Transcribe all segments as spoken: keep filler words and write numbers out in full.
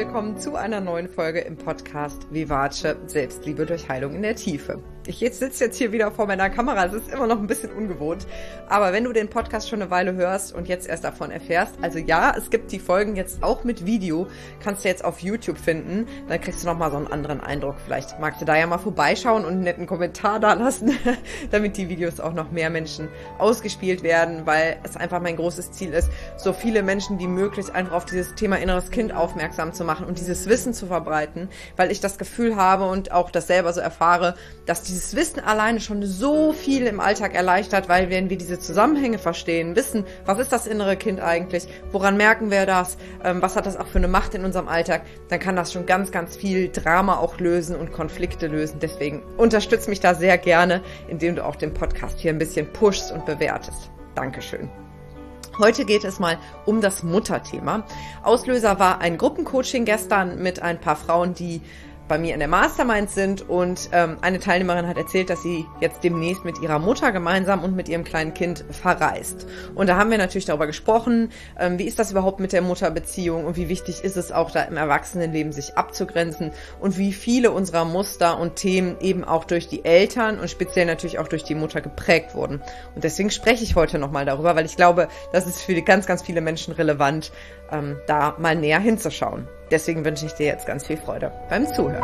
willkommen zu einer neuen Folge im Podcast Vivace Selbstliebe durch Heilung in der Tiefe. Ich sitze jetzt hier wieder vor meiner Kamera, es ist immer noch ein bisschen ungewohnt, aber wenn du den Podcast schon eine Weile hörst und jetzt erst davon erfährst, also ja, es gibt die Folgen jetzt auch mit Video, kannst du jetzt auf YouTube finden, dann kriegst du nochmal so einen anderen Eindruck. Vielleicht magst du da ja mal vorbeischauen und einen netten Kommentar da lassen, damit die Videos auch noch mehr Menschen ausgespielt werden, weil es einfach mein großes Ziel ist, so viele Menschen wie möglich einfach auf dieses Thema inneres Kind aufmerksam zu machen und dieses Wissen zu verbreiten, weil ich das Gefühl habe und auch das selber so erfahre, dass dieses Wissen alleine schon so viel im Alltag erleichtert, weil wenn wir diese Zusammenhänge verstehen, wissen, was ist das innere Kind eigentlich, woran merken wir das, ähm, was hat das auch für eine Macht in unserem Alltag, dann kann das schon ganz, ganz viel Drama auch lösen und Konflikte lösen. Deswegen unterstütze mich da sehr gerne, indem du auch den Podcast hier ein bisschen pushst und bewertest. Dankeschön. Heute geht es mal um das Mutterthema. Auslöser war ein Gruppencoaching gestern mit ein paar Frauen, die bei mir in der Mastermind sind, und ähm, eine Teilnehmerin hat erzählt, dass sie jetzt demnächst mit ihrer Mutter gemeinsam und mit ihrem kleinen Kind verreist. Und da haben wir natürlich darüber gesprochen, ähm, wie ist das überhaupt mit der Mutterbeziehung und wie wichtig ist es auch da im Erwachsenenleben sich abzugrenzen und wie viele unserer Muster und Themen eben auch durch die Eltern und speziell natürlich auch durch die Mutter geprägt wurden. Und deswegen spreche ich heute nochmal darüber, weil ich glaube, das ist für ganz, ganz viele Menschen relevant, ähm, da mal näher hinzuschauen. Deswegen wünsche ich dir jetzt ganz viel Freude beim Zuhören.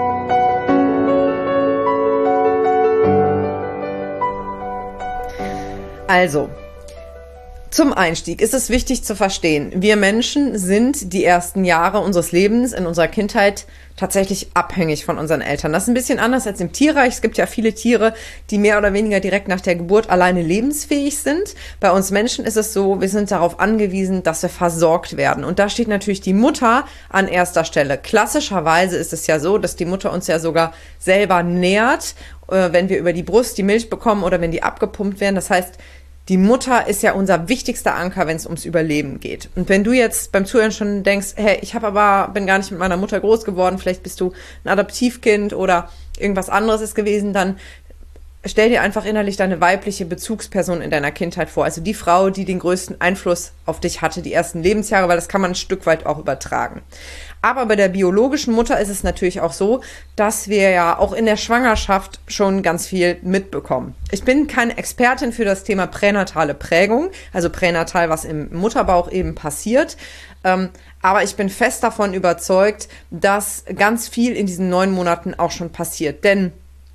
Also, zum Einstieg ist es wichtig zu verstehen, wir Menschen sind die ersten Jahre unseres Lebens in unserer Kindheit tatsächlich abhängig von unseren Eltern. Das ist ein bisschen anders als im Tierreich. Es gibt ja viele Tiere, die mehr oder weniger direkt nach der Geburt alleine lebensfähig sind. Bei uns Menschen ist es so, wir sind darauf angewiesen, dass wir versorgt werden. Und da steht natürlich die Mutter an erster Stelle. Klassischerweise ist es ja so, dass die Mutter uns ja sogar selber nährt, wenn wir über die Brust die Milch bekommen oder wenn die abgepumpt werden. Das heißt, die Mutter ist ja unser wichtigster Anker, wenn es ums Überleben geht. Und wenn du jetzt beim Zuhören schon denkst, hey, ich habe aber bin gar nicht mit meiner Mutter groß geworden, vielleicht bist du ein Adoptivkind oder irgendwas anderes ist gewesen, dann stell dir einfach innerlich deine weibliche Bezugsperson in deiner Kindheit vor. Also die Frau, die den größten Einfluss auf dich hatte, die ersten Lebensjahre, weil das kann man ein Stück weit auch übertragen. Aber bei der biologischen Mutter ist es natürlich auch so, dass wir ja auch in der Schwangerschaft schon ganz viel mitbekommen. Ich bin keine Expertin für das Thema pränatale Prägung, also pränatal, was im Mutterbauch eben passiert. Ähm, aber ich bin fest davon überzeugt, dass ganz viel in diesen neun Monaten auch schon passiert. Denn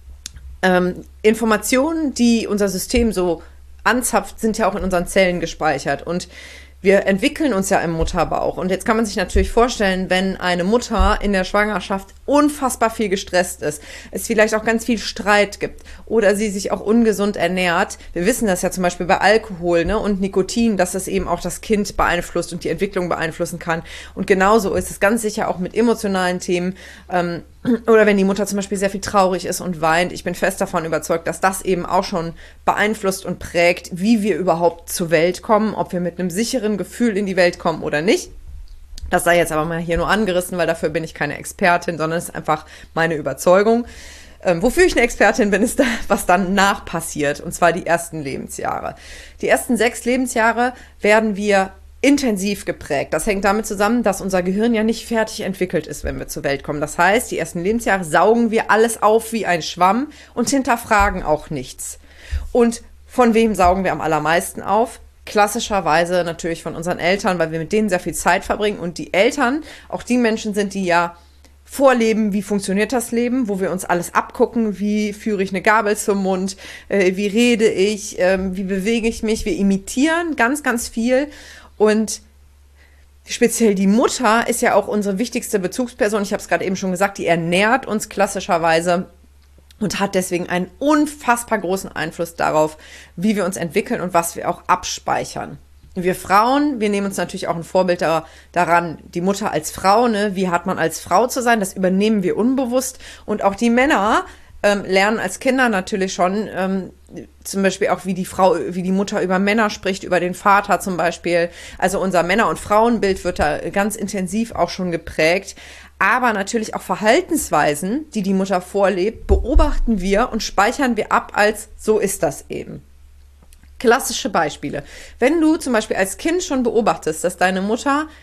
ähm, Informationen, die unser System so anzapft, sind ja auch in unseren Zellen gespeichert. Und wir entwickeln uns ja im Mutterbauch. Und jetzt kann man sich natürlich vorstellen, wenn eine Mutter in der Schwangerschaft unfassbar viel gestresst ist, es vielleicht auch ganz viel Streit gibt oder sie sich auch ungesund ernährt. Wir wissen das ja zum Beispiel bei Alkohol, ne, und Nikotin, dass es eben auch das Kind beeinflusst und die Entwicklung beeinflussen kann. Und genauso ist es ganz sicher auch mit emotionalen Themen, ähm, oder wenn die Mutter zum Beispiel sehr viel traurig ist und weint. Ich bin fest davon überzeugt, dass das eben auch schon beeinflusst und prägt, wie wir überhaupt zur Welt kommen, ob wir mit einem sicheren Gefühl in die Welt kommen oder nicht. Das sei jetzt aber mal hier nur angerissen, weil dafür bin ich keine Expertin, sondern es ist einfach meine Überzeugung. Ähm, wofür ich eine Expertin bin, ist, da, was danach passiert, und zwar die ersten Lebensjahre. Die ersten sechs Lebensjahre werden wir intensiv geprägt. Das hängt damit zusammen, dass unser Gehirn ja nicht fertig entwickelt ist, wenn wir zur Welt kommen. Das heißt, die ersten Lebensjahre saugen wir alles auf wie ein Schwamm und hinterfragen auch nichts. Und von wem saugen wir am allermeisten auf? Klassischerweise natürlich von unseren Eltern, weil wir mit denen sehr viel Zeit verbringen. Und die Eltern, auch die Menschen sind, die ja vorleben, wie funktioniert das Leben, wo wir uns alles abgucken, wie führe ich eine Gabel zum Mund, äh, wie rede ich, äh, wie bewege ich mich. Wir imitieren ganz, ganz viel. Und speziell die Mutter ist ja auch unsere wichtigste Bezugsperson. Ich habe es gerade eben schon gesagt, die ernährt uns klassischerweise und hat deswegen einen unfassbar großen Einfluss darauf, wie wir uns entwickeln und was wir auch abspeichern. Wir Frauen, wir nehmen uns natürlich auch ein Vorbild da, daran, die Mutter als Frau, ne? Wie hat man als Frau zu sein, das übernehmen wir unbewusst. Und auch die Männer ähm, lernen als Kinder natürlich schon, ähm, zum Beispiel auch, wie die Frau, wie die Mutter über Männer spricht, über den Vater zum Beispiel. Also unser Männer- und Frauenbild wird da ganz intensiv auch schon geprägt. Aber natürlich auch Verhaltensweisen, die die Mutter vorlebt, beobachten wir und speichern wir ab als so ist das eben. Klassische Beispiele. Wenn du zum Beispiel als Kind schon beobachtest, dass deine Mutter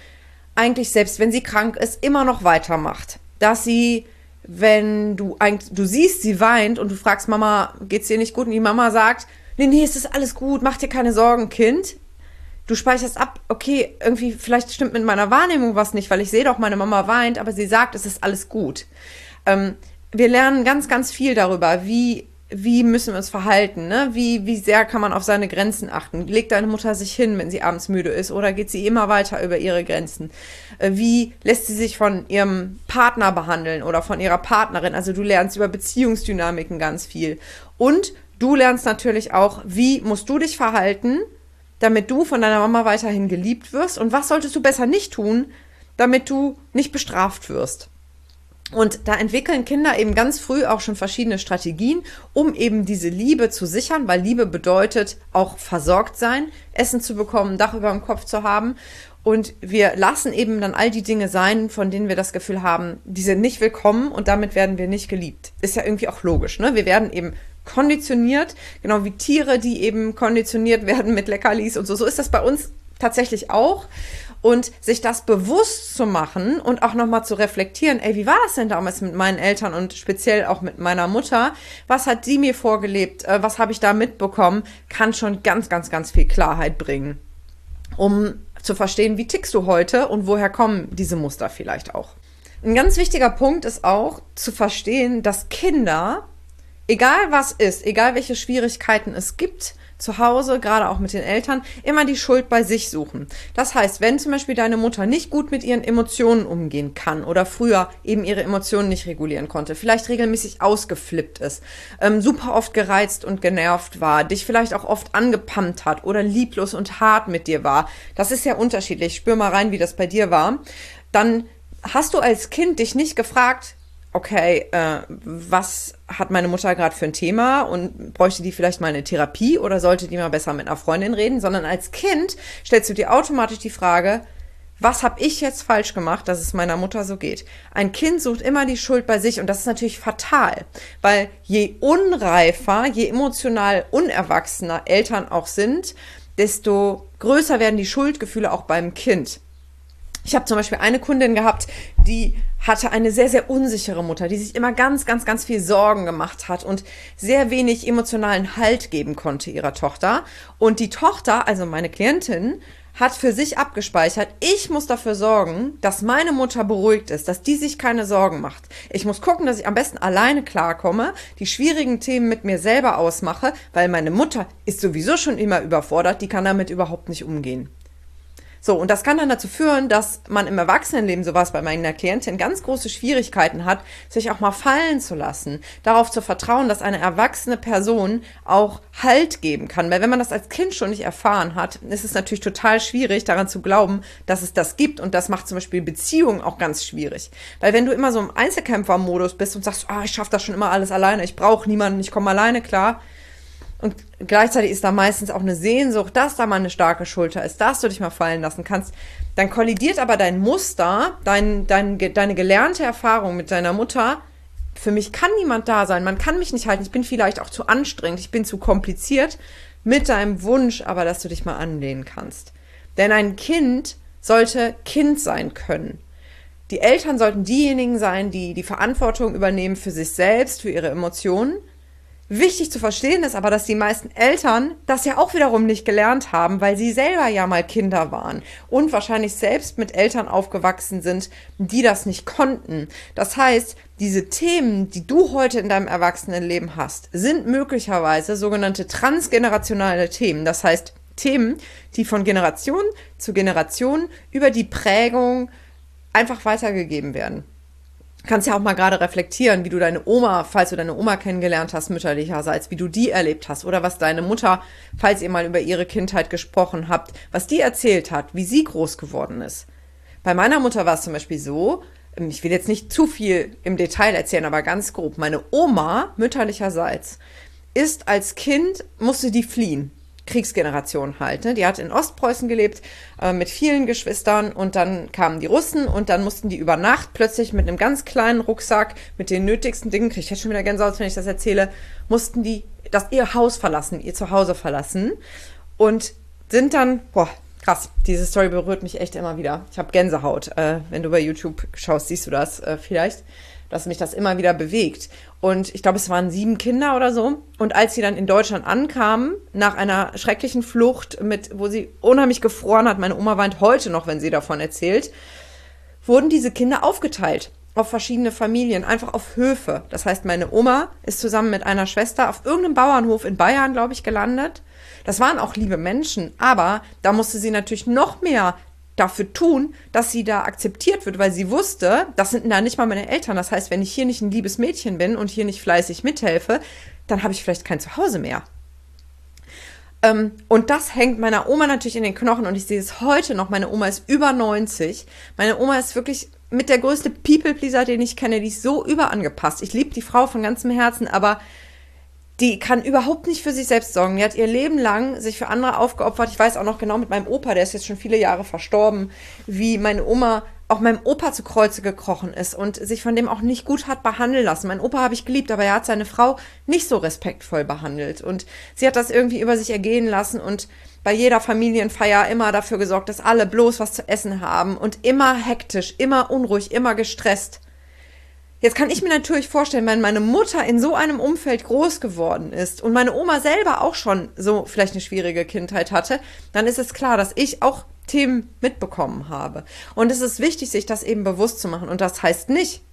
eigentlich, selbst wenn sie krank ist, immer noch weitermacht. Dass sie, wenn du eigentlich, du siehst, sie weint und du fragst Mama, geht's dir nicht gut? Und die Mama sagt, nee, nee, es ist alles gut, mach dir keine Sorgen, Kind. Du speicherst ab, okay, irgendwie, vielleicht stimmt mit meiner Wahrnehmung was nicht, weil ich sehe doch, meine Mama weint, aber sie sagt, es ist alles gut. Ähm, wir lernen ganz, ganz viel darüber, wie Wie müssen wir uns verhalten, ne? Wie, wie sehr kann man auf seine Grenzen achten? Legt deine Mutter sich hin, wenn sie abends müde ist, oder geht sie immer weiter über ihre Grenzen? Wie lässt sie sich von ihrem Partner behandeln oder von ihrer Partnerin? Also du lernst über Beziehungsdynamiken ganz viel. Und du lernst natürlich auch, wie musst du dich verhalten, damit du von deiner Mama weiterhin geliebt wirst? Und was solltest du besser nicht tun, damit du nicht bestraft wirst? Und da entwickeln Kinder eben ganz früh auch schon verschiedene Strategien, um eben diese Liebe zu sichern, weil Liebe bedeutet auch versorgt sein, Essen zu bekommen, Dach über dem Kopf zu haben. Und wir lassen eben dann all die Dinge sein, von denen wir das Gefühl haben, die sind nicht willkommen und damit werden wir nicht geliebt. Ist ja irgendwie auch logisch, ne? Wir werden eben konditioniert, genau wie Tiere, die eben konditioniert werden mit Leckerlis und so. So ist das bei uns tatsächlich auch. Und sich das bewusst zu machen und auch nochmal zu reflektieren, ey, wie war das denn damals mit meinen Eltern und speziell auch mit meiner Mutter? Was hat die mir vorgelebt? Was habe ich da mitbekommen? Kann schon ganz, ganz, ganz viel Klarheit bringen, um zu verstehen, wie tickst du heute und woher kommen diese Muster vielleicht auch. Ein ganz wichtiger Punkt ist auch zu verstehen, dass Kinder, egal was ist, egal welche Schwierigkeiten es gibt, zu Hause, gerade auch mit den Eltern, immer die Schuld bei sich suchen. Das heißt, wenn zum Beispiel deine Mutter nicht gut mit ihren Emotionen umgehen kann oder früher eben ihre Emotionen nicht regulieren konnte, vielleicht regelmäßig ausgeflippt ist, ähm, super oft gereizt und genervt war, dich vielleicht auch oft angepammt hat oder lieblos und hart mit dir war, das ist ja unterschiedlich, spür mal rein, wie das bei dir war, dann hast du als Kind dich nicht gefragt, okay, äh, was hat meine Mutter gerade für ein Thema und bräuchte die vielleicht mal eine Therapie oder sollte die mal besser mit einer Freundin reden, sondern als Kind stellst du dir automatisch die Frage, was habe ich jetzt falsch gemacht, dass es meiner Mutter so geht? Ein Kind sucht immer die Schuld bei sich und das ist natürlich fatal, weil je unreifer, je emotional unerwachsener Eltern auch sind, desto größer werden die Schuldgefühle auch beim Kind. Ich habe zum Beispiel eine Kundin gehabt, die hatte eine sehr, sehr unsichere Mutter, die sich immer ganz, ganz, ganz viel Sorgen gemacht hat und sehr wenig emotionalen Halt geben konnte ihrer Tochter. Und die Tochter, also meine Klientin, hat für sich abgespeichert, ich muss dafür sorgen, dass meine Mutter beruhigt ist, dass die sich keine Sorgen macht. Ich muss gucken, dass ich am besten alleine klarkomme, die schwierigen Themen mit mir selber ausmache, weil meine Mutter ist sowieso schon immer überfordert, die kann damit überhaupt nicht umgehen. So, und das kann dann dazu führen, dass man im Erwachsenenleben, so was bei meiner Klientin, ganz große Schwierigkeiten hat, sich auch mal fallen zu lassen, darauf zu vertrauen, dass eine erwachsene Person auch Halt geben kann. Weil wenn man das als Kind schon nicht erfahren hat, ist es natürlich total schwierig, daran zu glauben, dass es das gibt. Und das macht zum Beispiel Beziehungen auch ganz schwierig. Weil wenn du immer so im Einzelkämpfermodus bist und sagst, oh, ich schaffe das schon immer alles alleine, ich brauche niemanden, ich komme alleine klar, und gleichzeitig ist da meistens auch eine Sehnsucht, dass da mal eine starke Schulter ist, dass du dich mal fallen lassen kannst. Dann kollidiert aber dein Muster, dein, dein, deine gelernte Erfahrung mit deiner Mutter. Für mich kann niemand da sein, man kann mich nicht halten, ich bin vielleicht auch zu anstrengend, ich bin zu kompliziert, mit deinem Wunsch aber, dass du dich mal anlehnen kannst. Denn ein Kind sollte Kind sein können. Die Eltern sollten diejenigen sein, die die Verantwortung übernehmen für sich selbst, für ihre Emotionen. Wichtig zu verstehen ist aber, dass die meisten Eltern das ja auch wiederum nicht gelernt haben, weil sie selber ja mal Kinder waren und wahrscheinlich selbst mit Eltern aufgewachsen sind, die das nicht konnten. Das heißt, diese Themen, die du heute in deinem Erwachsenenleben hast, sind möglicherweise sogenannte transgenerationale Themen. Das heißt, Themen, die von Generation zu Generation über die Prägung einfach weitergegeben werden. Du kannst ja auch mal gerade reflektieren, wie du deine Oma, falls du deine Oma kennengelernt hast, mütterlicherseits, wie du die erlebt hast oder was deine Mutter, falls ihr mal über ihre Kindheit gesprochen habt, was die erzählt hat, wie sie groß geworden ist. Bei meiner Mutter war es zum Beispiel so, ich will jetzt nicht zu viel im Detail erzählen, aber ganz grob, meine Oma, mütterlicherseits, ist als Kind, musste die fliehen. Kriegsgeneration halt, ne? Die hat in Ostpreußen gelebt, äh, mit vielen Geschwistern und dann kamen die Russen und dann mussten die über Nacht plötzlich mit einem ganz kleinen Rucksack mit den nötigsten Dingen, kriege ich jetzt schon wieder Gänsehaut, wenn ich das erzähle, mussten die das ihr Haus verlassen, ihr Zuhause verlassen und sind dann, boah, Krass, diese Story berührt mich echt immer wieder. Ich habe Gänsehaut. Äh, wenn du bei YouTube schaust, siehst du das äh, vielleicht, dass mich das immer wieder bewegt. Und ich glaube, es waren sieben Kinder oder so. Und als sie dann in Deutschland ankamen, nach einer schrecklichen Flucht, mit, wo sie unheimlich gefroren hat, meine Oma weint heute noch, wenn sie davon erzählt, wurden diese Kinder aufgeteilt auf verschiedene Familien, einfach auf Höfe. Das heißt, meine Oma ist zusammen mit einer Schwester auf irgendeinem Bauernhof in Bayern, glaube ich, gelandet. Das waren auch liebe Menschen, aber da musste sie natürlich noch mehr dafür tun, dass sie da akzeptiert wird, weil sie wusste, das sind da nicht mal meine Eltern. Das heißt, wenn ich hier nicht ein liebes Mädchen bin und hier nicht fleißig mithelfe, dann habe ich vielleicht kein Zuhause mehr. Ähm, und das hängt meiner Oma natürlich in den Knochen und ich sehe es heute noch. Meine Oma ist über neunzig. Meine Oma ist wirklich mit der größte People-Pleaser, den ich kenne. Die ist so überangepasst. Ich liebe die Frau von ganzem Herzen, aber die kann überhaupt nicht für sich selbst sorgen. Die hat ihr Leben lang sich für andere aufgeopfert. Ich weiß auch noch genau mit meinem Opa, der ist jetzt schon viele Jahre verstorben, wie meine Oma auch meinem Opa zu Kreuze gekrochen ist und sich von dem auch nicht gut hat behandeln lassen. Mein Opa habe ich geliebt, aber er hat seine Frau nicht so respektvoll behandelt. Und sie hat das irgendwie über sich ergehen lassen und bei jeder Familienfeier immer dafür gesorgt, dass alle bloß was zu essen haben und immer hektisch, immer unruhig, immer gestresst. Jetzt kann ich mir natürlich vorstellen, wenn meine Mutter in so einem Umfeld groß geworden ist und meine Oma selber auch schon so vielleicht eine schwierige Kindheit hatte, dann ist es klar, dass ich auch Themen mitbekommen habe. Und es ist wichtig, sich das eben bewusst zu machen. Und das heißt nicht,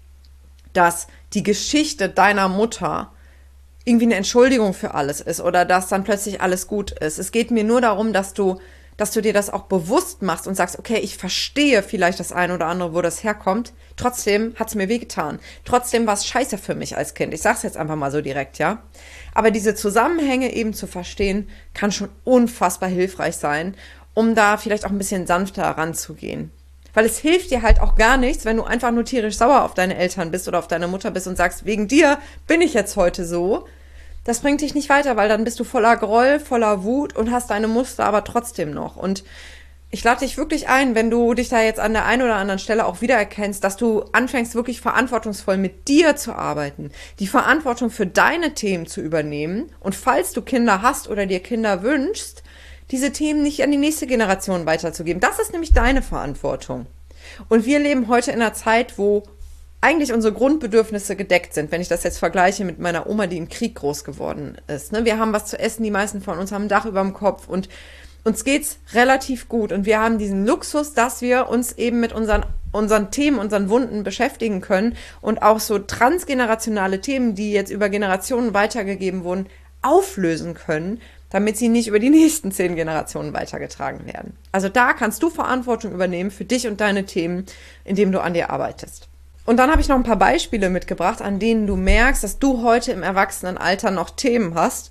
dass die Geschichte deiner Mutter irgendwie eine Entschuldigung für alles ist oder dass dann plötzlich alles gut ist. Es geht mir nur darum, dass du, dass du dir das auch bewusst machst und sagst, okay, ich verstehe vielleicht das eine oder andere, wo das herkommt. Trotzdem hat es mir wehgetan. Trotzdem war es scheiße für mich als Kind. Ich sag's jetzt einfach mal so direkt, ja. Aber diese Zusammenhänge eben zu verstehen, kann schon unfassbar hilfreich sein, um da vielleicht auch ein bisschen sanfter ranzugehen. Weil es hilft dir halt auch gar nichts, wenn du einfach nur tierisch sauer auf deine Eltern bist oder auf deine Mutter bist und sagst, wegen dir bin ich jetzt heute so. Das bringt dich nicht weiter, weil dann bist du voller Groll, voller Wut und hast deine Muster aber trotzdem noch. Und ich lade dich wirklich ein, wenn du dich da jetzt an der einen oder anderen Stelle auch wiedererkennst, dass du anfängst, wirklich verantwortungsvoll mit dir zu arbeiten, die Verantwortung für deine Themen zu übernehmen und falls du Kinder hast oder dir Kinder wünschst, diese Themen nicht an die nächste Generation weiterzugeben. Das ist nämlich deine Verantwortung. Und wir leben heute in einer Zeit, wo eigentlich unsere Grundbedürfnisse gedeckt sind, wenn ich das jetzt vergleiche mit meiner Oma, die im Krieg groß geworden ist. Wir haben was zu essen, die meisten von uns haben ein Dach über dem Kopf und uns geht's relativ gut. Und wir haben diesen Luxus, dass wir uns eben mit unseren, unseren Themen, unseren Wunden beschäftigen können und auch so transgenerationale Themen, die jetzt über Generationen weitergegeben wurden, auflösen können, damit sie nicht über die nächsten zehn Generationen weitergetragen werden. Also da kannst du Verantwortung übernehmen für dich und deine Themen, indem du an dir arbeitest. Und dann habe ich noch ein paar Beispiele mitgebracht, an denen du merkst, dass du heute im Erwachsenenalter noch Themen hast,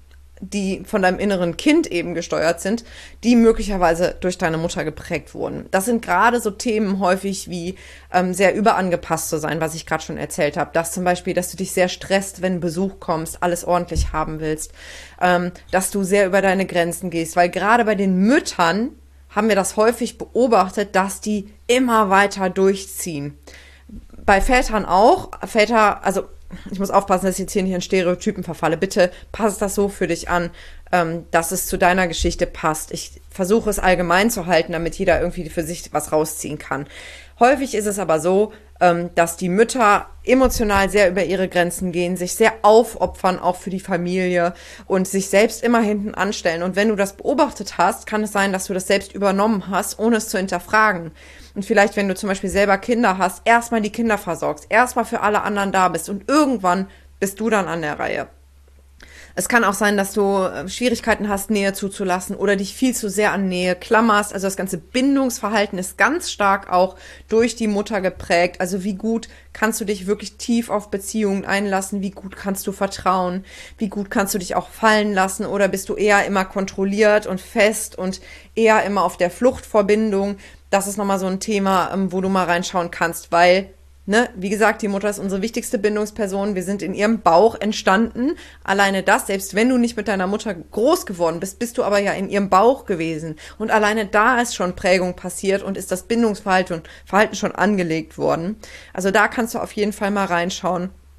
die von deinem inneren Kind eben gesteuert sind, die möglicherweise durch deine Mutter geprägt wurden. Das sind gerade so Themen häufig wie ähm, sehr überangepasst zu sein, was ich gerade schon erzählt habe. Das zum Beispiel, dass du dich sehr stresst, wenn Besuch kommst, alles ordentlich haben willst, ähm, dass du sehr über deine Grenzen gehst, weil gerade bei den Müttern haben wir das häufig beobachtet, dass die immer weiter durchziehen. Bei Vätern auch. Väter, also ich muss aufpassen, dass ich jetzt hier nicht in Stereotypen verfalle. Bitte pass das so für dich an, ähm, dass es zu deiner Geschichte passt. Ich versuche es allgemein zu halten, damit jeder irgendwie für sich was rausziehen kann. Häufig ist es aber so, ähm, dass die Mütter emotional sehr über ihre Grenzen gehen, sich sehr aufopfern, auch für die Familie und sich selbst immer hinten anstellen. Und wenn du das beobachtet hast, kann es sein, dass du das selbst übernommen hast, ohne es zu hinterfragen. Und vielleicht, wenn du zum Beispiel selber Kinder hast, erstmal die Kinder versorgst, erstmal für alle anderen da bist und irgendwann bist du dann an der Reihe. Es kann auch sein, dass du Schwierigkeiten hast, Nähe zuzulassen oder dich viel zu sehr an Nähe klammerst. Also das ganze Bindungsverhalten ist ganz stark auch durch die Mutter geprägt. Also wie gut kannst du dich wirklich tief auf Beziehungen einlassen? Wie gut kannst du vertrauen? Wie gut kannst du dich auch fallen lassen? Oder bist du eher immer kontrolliert und fest und eher immer auf der Flucht vor Bindung? Das ist nochmal so ein Thema, wo du mal reinschauen kannst, weil Ne, wie gesagt, die Mutter ist unsere wichtigste Bindungsperson. Wir sind in ihrem Bauch entstanden. Alleine das, selbst wenn du nicht mit deiner Mutter groß geworden bist, bist du aber ja in ihrem Bauch gewesen. Und alleine da ist schon Prägung passiert und ist das Bindungsverhalten Verhalten schon angelegt worden. Also da kannst du auf jeden Fall mal reinschauen.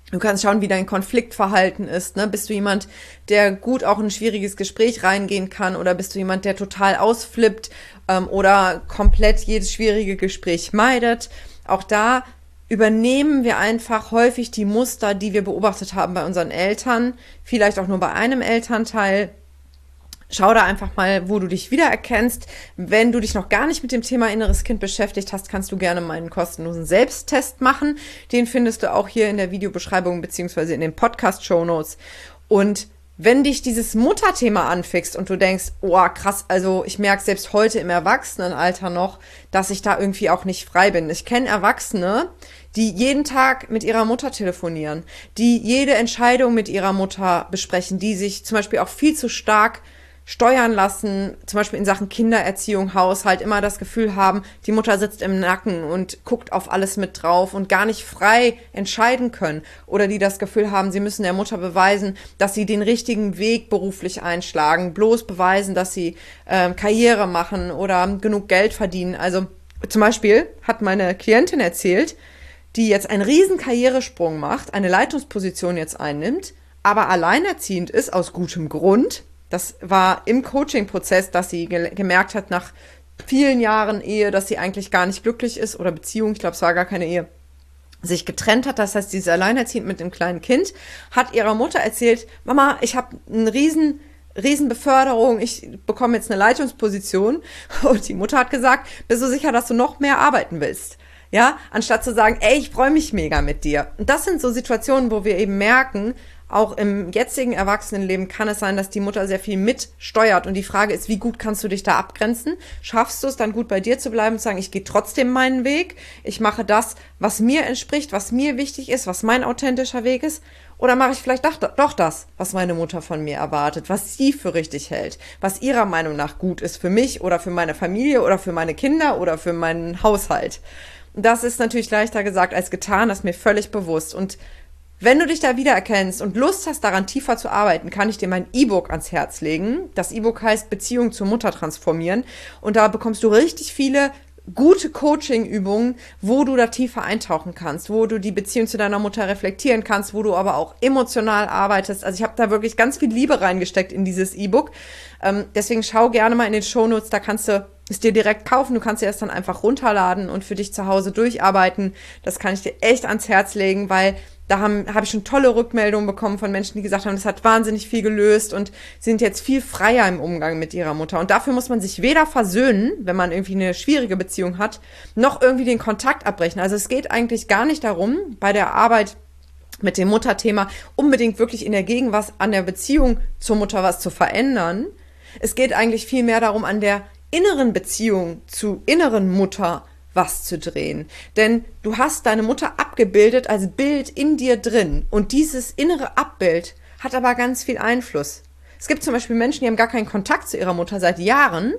Du kannst schauen, wie dein Konfliktverhalten ist. Ne? Bist du jemand, der gut auch in ein schwieriges Gespräch reingehen kann, oder bist du jemand, der total ausflippt ähm, oder komplett jedes schwierige Gespräch meidet? Auch da übernehmen wir einfach häufig die Muster, die wir beobachtet haben bei unseren Eltern, vielleicht auch nur bei einem Elternteil. Schau da einfach mal, wo du dich wiedererkennst. Wenn du dich noch gar nicht mit dem Thema inneres Kind beschäftigt hast, kannst du gerne meinen kostenlosen Selbsttest machen. Den findest du auch hier in der Videobeschreibung beziehungsweise in den Podcast-Shownotes. Und wenn dich dieses Mutterthema anfixt und du denkst, oh krass, also ich merke selbst heute im Erwachsenenalter noch, dass ich da irgendwie auch nicht frei bin. Ich kenne Erwachsene, die jeden Tag mit ihrer Mutter telefonieren, die jede Entscheidung mit ihrer Mutter besprechen, die sich zum Beispiel auch viel zu stark steuern lassen, zum Beispiel in Sachen Kindererziehung, Haushalt, immer das Gefühl haben, die Mutter sitzt im Nacken und guckt auf alles mit drauf und gar nicht frei entscheiden können. Oder die das Gefühl haben, sie müssen der Mutter beweisen, dass sie den richtigen Weg beruflich einschlagen, bloß beweisen, dass sie ähm, Karriere machen oder genug Geld verdienen. Also zum Beispiel hat meine Klientin erzählt, die jetzt einen riesen Karrieresprung macht, eine Leitungsposition jetzt einnimmt, aber alleinerziehend ist aus gutem Grund. Das war im Coaching-Prozess, dass sie ge- gemerkt hat, nach vielen Jahren Ehe, dass sie eigentlich gar nicht glücklich ist, oder Beziehung, ich glaube, es war gar keine Ehe, sich getrennt hat. Das heißt, sie ist alleinerziehend mit einem kleinen Kind, hat ihrer Mutter erzählt, Mama, ich habe eine riesen, riesen Beförderung, ich bekomme jetzt eine Leitungsposition. Und die Mutter hat gesagt, bist du sicher, dass du noch mehr arbeiten willst? Ja, anstatt zu sagen, ey, ich freue mich mega mit dir. Und das sind so Situationen, wo wir eben merken, auch im jetzigen Erwachsenenleben kann es sein, dass die Mutter sehr viel mitsteuert. Und die Frage ist, wie gut kannst du dich da abgrenzen? Schaffst du es dann gut bei dir zu bleiben und zu sagen, ich gehe trotzdem meinen Weg, ich mache das, was mir entspricht, was mir wichtig ist, was mein authentischer Weg ist? Oder mache ich vielleicht doch, doch das, was meine Mutter von mir erwartet, was sie für richtig hält, was ihrer Meinung nach gut ist für mich oder für meine Familie oder für meine Kinder oder für meinen Haushalt? Das ist natürlich leichter gesagt als getan, das ist mir völlig bewusst. Und wenn du dich da wiedererkennst und Lust hast, daran tiefer zu arbeiten, kann ich dir mein E-Book ans Herz legen. Das E-Book heißt Beziehung zur Mutter transformieren. Und da bekommst du richtig viele gute Coaching-Übungen, wo du da tiefer eintauchen kannst, wo du die Beziehung zu deiner Mutter reflektieren kannst, wo du aber auch emotional arbeitest. Also ich habe da wirklich ganz viel Liebe reingesteckt in dieses E-Book. Ähm, deswegen schau gerne mal in den Shownotes, da kannst du es dir direkt kaufen. Du kannst dir das dann einfach runterladen und für dich zu Hause durcharbeiten. Das kann ich dir echt ans Herz legen, weil da habe hab ich schon tolle Rückmeldungen bekommen von Menschen, die gesagt haben, das hat wahnsinnig viel gelöst und sind jetzt viel freier im Umgang mit ihrer Mutter. Und dafür muss man sich weder versöhnen, wenn man irgendwie eine schwierige Beziehung hat, noch irgendwie den Kontakt abbrechen. Also es geht eigentlich gar nicht darum, bei der Arbeit mit dem Mutterthema unbedingt wirklich in der Gegenwart an der Beziehung zur Mutter was zu verändern. Es geht eigentlich viel mehr darum, an der inneren Beziehung zu inneren Mutter was zu drehen. Denn du hast deine Mutter abgebildet als Bild in dir drin. Und dieses innere Abbild hat aber ganz viel Einfluss. Es gibt zum Beispiel Menschen, die haben gar keinen Kontakt zu ihrer Mutter seit Jahren.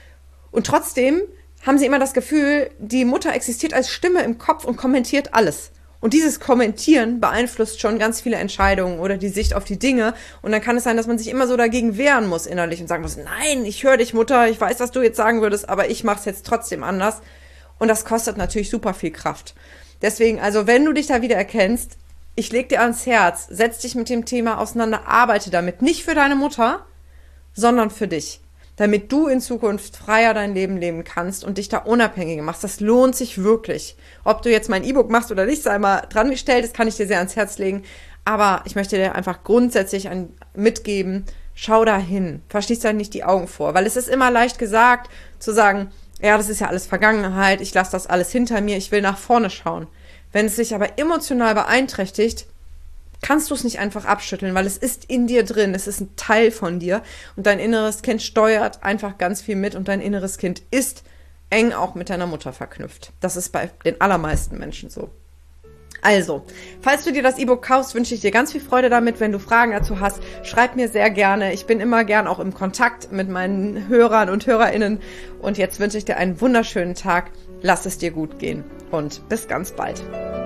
Und trotzdem haben sie immer das Gefühl, die Mutter existiert als Stimme im Kopf und kommentiert alles. Und dieses Kommentieren beeinflusst schon ganz viele Entscheidungen oder die Sicht auf die Dinge. Und dann kann es sein, dass man sich immer so dagegen wehren muss innerlich und sagen muss, nein, ich höre dich, Mutter, ich weiß, was du jetzt sagen würdest, aber ich mache es jetzt trotzdem anders. Und das kostet natürlich super viel Kraft. Deswegen, also wenn du dich da wieder erkennst, ich leg dir ans Herz, setz dich mit dem Thema auseinander, arbeite damit. Nicht für deine Mutter, sondern für dich. Damit du in Zukunft freier dein Leben leben kannst und dich da unabhängiger machst. Das lohnt sich wirklich. Ob du jetzt mein E-Book machst oder nicht, sei mal dran gestellt, das kann ich dir sehr ans Herz legen. Aber ich möchte dir einfach grundsätzlich ein, mitgeben, schau da hin. Verschließ da nicht die Augen vor. Weil es ist immer leicht gesagt, zu sagen, ja, das ist ja alles Vergangenheit, ich lasse das alles hinter mir, ich will nach vorne schauen. Wenn es dich aber emotional beeinträchtigt, kannst du es nicht einfach abschütteln, weil es ist in dir drin, es ist ein Teil von dir und dein inneres Kind steuert einfach ganz viel mit und dein inneres Kind ist eng auch mit deiner Mutter verknüpft. Das ist bei den allermeisten Menschen so. Also, falls du dir das E-Book kaufst, wünsche ich dir ganz viel Freude damit. Wenn du Fragen dazu hast, schreib mir sehr gerne. Ich bin immer gern auch im Kontakt mit meinen Hörern und HörerInnen. Und jetzt wünsche ich dir einen wunderschönen Tag. Lass es dir gut gehen und bis ganz bald.